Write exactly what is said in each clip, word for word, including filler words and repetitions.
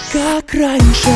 как раньше.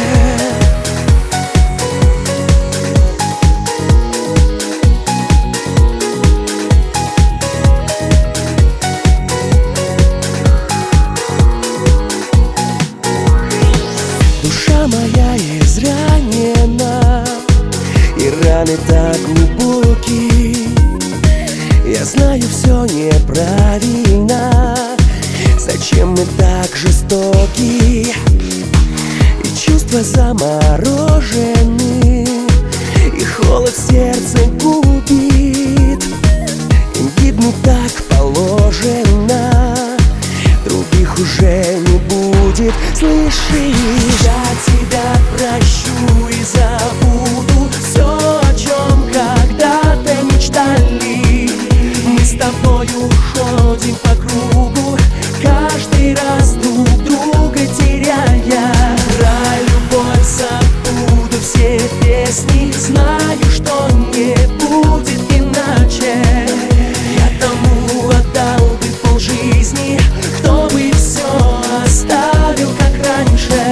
Душа моя изранена, и раны так глубокие. Я знаю, все неправильно. Зачем мы так жестоки? И чувства заморожены, и холод сердце губит. Им гибнуть так положено, других уже не будет. Слышишь, я тебя прощу и забуду все, о чем когда-то мечтали. Мы с тобою ходим по кругу, каждый раз друг друга теряя. Про любовь забуду все песни, знаю, что не будет иначе. Я тому отдал бы полжизни, кто бы все оставил как раньше.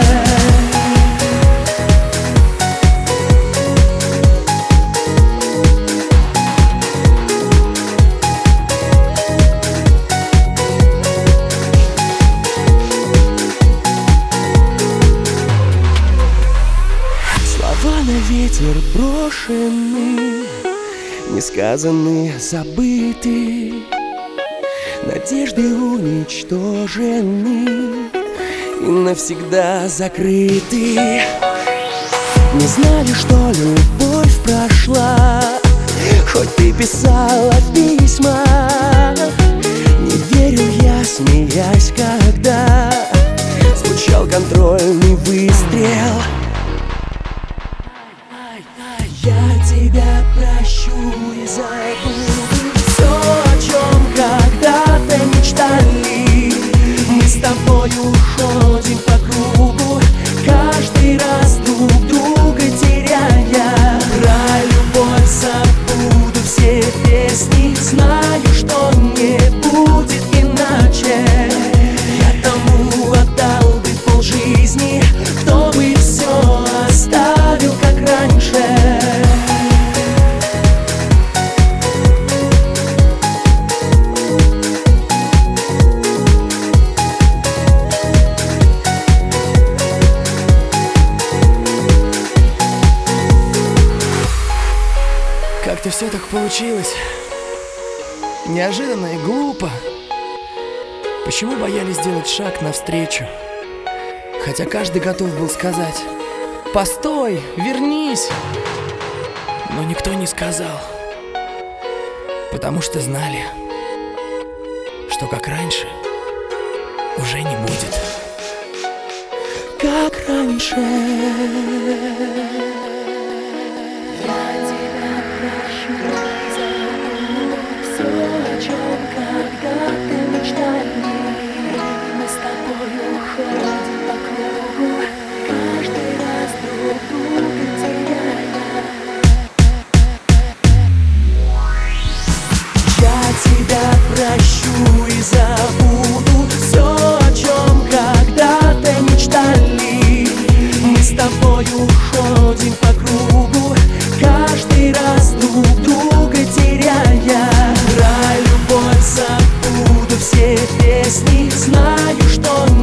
На ветер брошены, несказанные, забыты, надежды уничтожены и навсегда закрыты. Не знали, что любовь прошла, хоть ты писала письма. Не верил я, смеясь, когда звучал контрольный выстрел. Я тебя прощу и забуду все, о чем когда-то мечтали. Мы с тобою ходим по кругу, каждый раз друг друга теряя. Про любовь забуду все песни, знаю, что не будет иначе. Я тому отдал бы полжизни, кто бы все оставил как раньше. Как-то все так получилось. Неожиданно и глупо. Почему боялись сделать шаг навстречу? Хотя каждый готов был сказать: постой, вернись. Но никто не сказал, потому что знали, что как раньше уже не будет. Как раньше. Все, о чем когда-то мечтали. Мы с тобою ходим по кругу, каждый раз друг друга теряя. Я тебя прощу и забуду все, о чем когда-то мечтали. Мы с тобою ходим по кругу, каждый раз друг друга теряя. Про любовь забуду все песни, знаю, что